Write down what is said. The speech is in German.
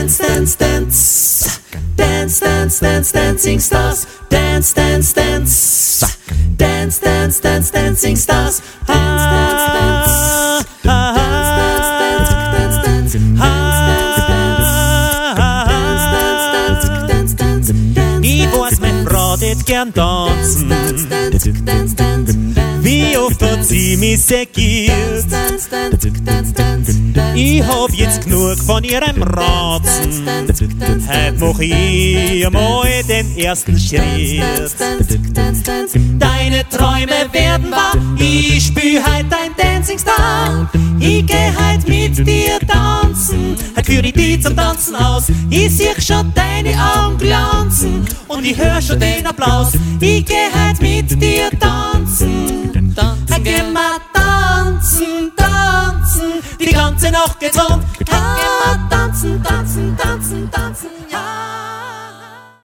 Dance, dance, dance. Dance, dance, dance, dancing stars. Dance, dance, dance. Dance, dance, dance, dancing stars. Dance, dance, dance. Dance, dance, dance, dance, dance. Dance, dance, dance, dance. Ich weiß, mein Frau tät gern tanzen. Wie oft hat sie mich segiert. Ich hab jetzt genug von ihrem Ratzen. Heut mach ich einmal den ersten Schritt. Deine Träume werden wahr. Ich spür heut dein Dancing Star. Ich geh heut mit dir tanzen. Heut führ ich dich zum Tanzen aus. Ich sieh schon deine Augen glanzen. Und ich hör schon den Applaus. Ich geh heut mit dir tanzen. Heut gehen wir tanzen, tanzen. Die ganze Nacht geht's rund. Heut gehen wir tanzen, tanzen, tanzen, tanzen.